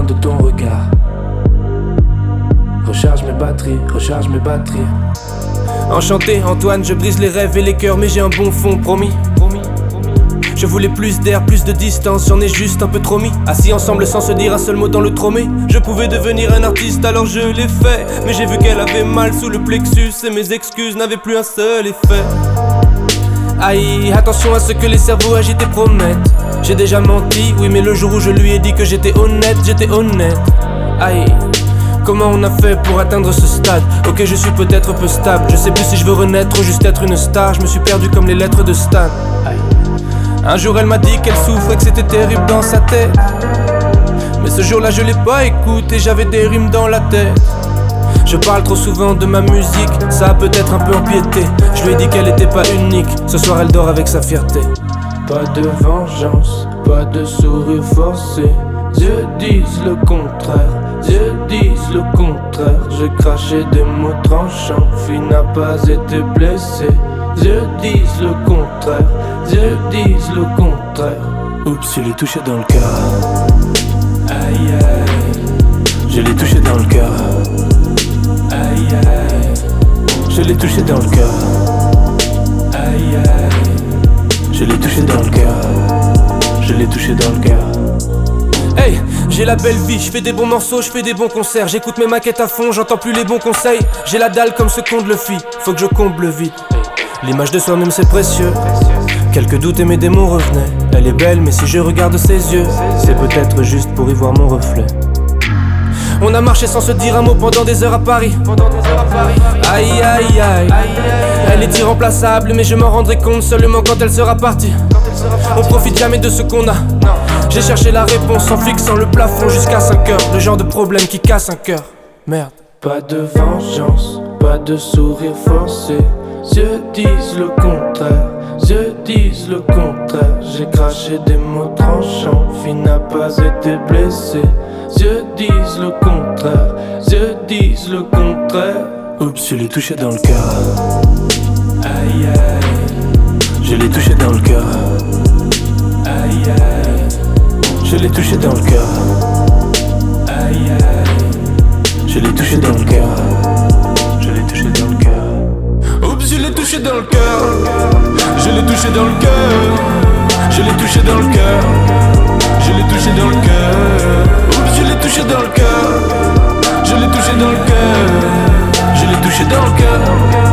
de ton regard. Recharge mes batteries, recharge mes batteries. Enchanté Antoine, je brise les rêves et les cœurs, mais j'ai un bon fond, promis. Je voulais plus d'air, plus de distance, j'en ai juste un peu trop mis. Assis ensemble sans se dire un seul mot dans le tromé. Je pouvais devenir un artiste alors je l'ai fait, mais j'ai vu qu'elle avait mal sous le plexus et mes excuses n'avaient plus un seul effet. Aïe, attention à ce que les cerveaux agités promettent. J'ai déjà menti, oui mais le jour où je lui ai dit que j'étais honnête, j'étais honnête. Aïe, comment on a fait pour atteindre ce stade? Ok, je suis peut-être peu stable, je sais plus si je veux renaître ou juste être une star. Je me suis perdu comme les lettres de Stan. Aïe. Un jour elle m'a dit qu'elle souffrait, que c'était terrible dans sa tête. Mais ce jour-là je l'ai pas écouté, j'avais des rimes dans la tête. Je parle trop souvent de ma musique, ça a peut-être un peu empiété. Je lui ai dit qu'elle était pas unique, ce soir elle dort avec sa fierté. Pas de vengeance, pas de sourire forcé. Dieu disent le contraire, Dieu disent le contraire. J'ai craché des mots tranchants, fille n'a pas été blessée. Dieu disent le contraire, Dieu disent le contraire. Oups, je l'ai touché dans le cœur. Aïe aïe, je l'ai touché dans le cœur. Aïe aïe, je l'ai touché dans le cœur. Aïe aïe, je l'ai touché dans le cœur. Je l'ai touché dans le cœur. Hey, j'ai la belle vie, je fais des bons morceaux, je fais des bons concerts. J'écoute mes maquettes à fond, j'entends plus les bons conseils. J'ai la dalle comme ce qu'on le fit, faut que je comble vite. L'image de soi-même c'est précieux. Quelques doutes et mes démons revenaient. Elle est belle mais si je regarde ses yeux, c'est peut-être juste pour y voir mon reflet. On a marché sans se dire un mot pendant des heures à Paris. Aïe aïe aïe, elle est irremplaçable mais je m'en rendrai compte seulement quand elle sera partie. On profite jamais de ce qu'on a. J'ai cherché la réponse en fixant le plafond jusqu'à 5 heures. Le genre de problème qui casse un cœur. Merde. Pas de vengeance, pas de sourire forcé. Dieu disent le contraire, Dieu disent le contraire. J'ai craché des mots tranchants, fille n'a pas été blessée. Dieu disent le contraire, Dieu disent le contraire. Oups, je l'ai touché dans le cœur. Aïe aïe, je l'ai touché dans le cœur. Aïe aïe, je l'ai touché dans le cœur. Aïe aïe, je l'ai touché dans le cœur. Je l'ai touché dans le cœur. Oups, je l'ai touché dans le cœur. Je l'ai touché dans le cœur. Je l'ai touché dans le cœur. Je l'ai touché dans le cœur. Oups, je l'ai touché dans le cœur. Je l'ai touché dans le cœur. Je l'ai touché dans le cœur.